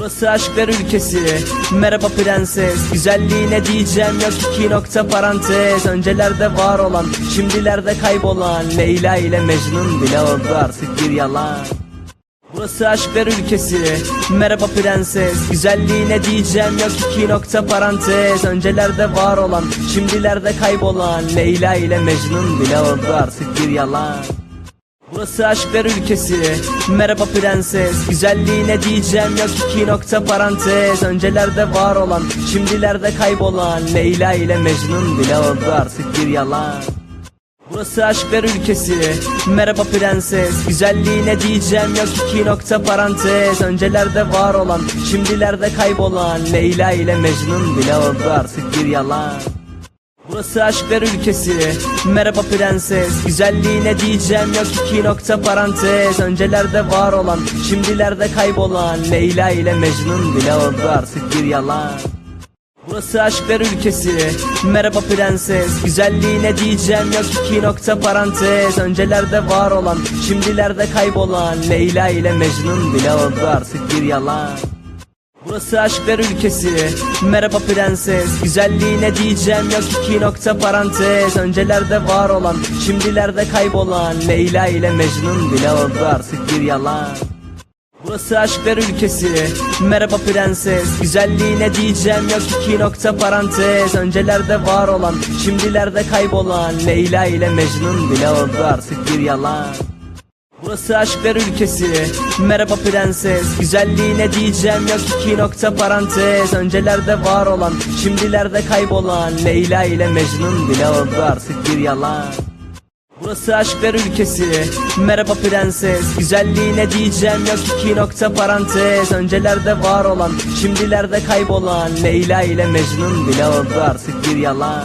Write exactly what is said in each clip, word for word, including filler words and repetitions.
Burası aşklar ülkesi. Merhaba prenses. Güzelliğine diyeceğim yok iki nokta parantez. Öncelerde var olan, şimdilerde kaybolan Leyla ile Mecnun bile oldu artık bir yalan. Burası aşklar ülkesi. Merhaba prenses. Güzelliğine diyeceğim yok iki nokta parantez. Öncelerde var olan, şimdilerde kaybolan Leyla ile Mecnun bile oldu artık bir yalan. Burası aşklar ülkesi. Merhaba prenses. Güzelliğine diyeceğim yok iki nokta parantez. Öncelerde var olan, şimdilerde kaybolan Leyla ile Mecnun bile oldu artık bir yalan. Burası aşklar ülkesi. Merhaba prenses. Güzelliğine diyeceğim yok iki nokta parantez. Öncelerde var olan, şimdilerde kaybolan Leyla ile Mecnun bile oldu artık bir yalan. Burası aşklar ülkesi. Merhaba prenses. Güzelliğine diyeceğim yok iki nokta parantez. Öncelerde var olan, şimdilerde kaybolan Leyla ile Mecnun bile oldu artık bir yalan. Burası aşklar ülkesi. Merhaba prenses. Güzelliğine diyeceğim yok iki nokta parantez. Öncelerde var olan, şimdilerde kaybolan Leyla ile Mecnun bile oldu artık bir yalan. Burası aşklar ülkesi. Merhaba prenses. Güzelliğine diyeceğim yok iki nokta parantez. Öncelerde var olan, şimdilerde kaybolan Leyla ile Mecnun bile oldu artık bir yalan. Burası aşklar ülkesi. Merhaba prenses. Güzelliğine diyeceğim yok iki nokta parantez. Öncelerde var olan, şimdilerde kaybolan Leyla ile Mecnun bile oldu artık bir yalan. Burası aşklar ülkesi. Merhaba prenses. Güzelliğine diyeceğim yok iki nokta parantez. Öncelerde var olan, şimdilerde kaybolan Leyla ile Mecnun bile oldu artık bir yalan. Burası aşklar ülkesi. Merhaba prenses. Güzelliğine diyeceğim yok iki nokta parantez. Öncelerde var olan, şimdilerde kaybolan Leyla ile Mecnun bile oldu artık bir yalan.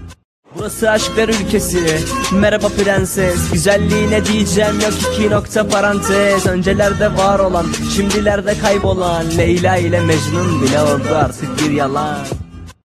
Burası aşklar ülkesi. Merhaba prenses. Güzelliğine diyeceğim yok iki nokta parantez. Öncelerde var olan, şimdilerde kaybolan Leyla ile Mecnun bile oldu artık bir yalan.